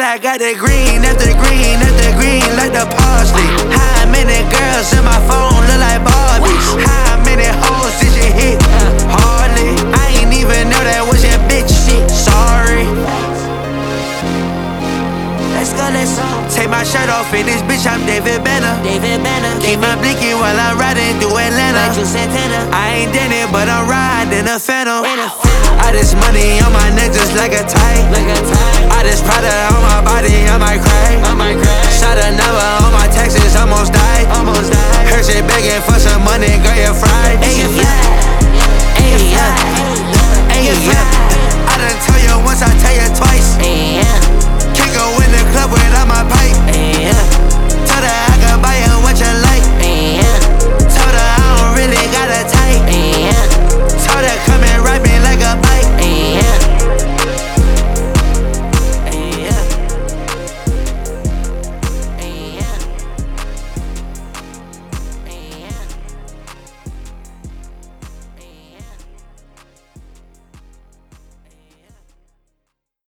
I got the green after green after green like the parsley. How many girls in my phone look like Barbie? How many hoes did you hit? Hardly. I ain't even know that was your bitch. Sorry. Let's go, let's go. Take my shirt off in this bitch, I'm David Banner. Keep my blinky while I'm riding through Atlanta. I ain't in it, but I'm riding a Phantom. I just money on my neck just like a tie. I just Prada on my body, I might cry. Shot a number on my taxes, almost died. Her shit begging for some money, girl, you're fried.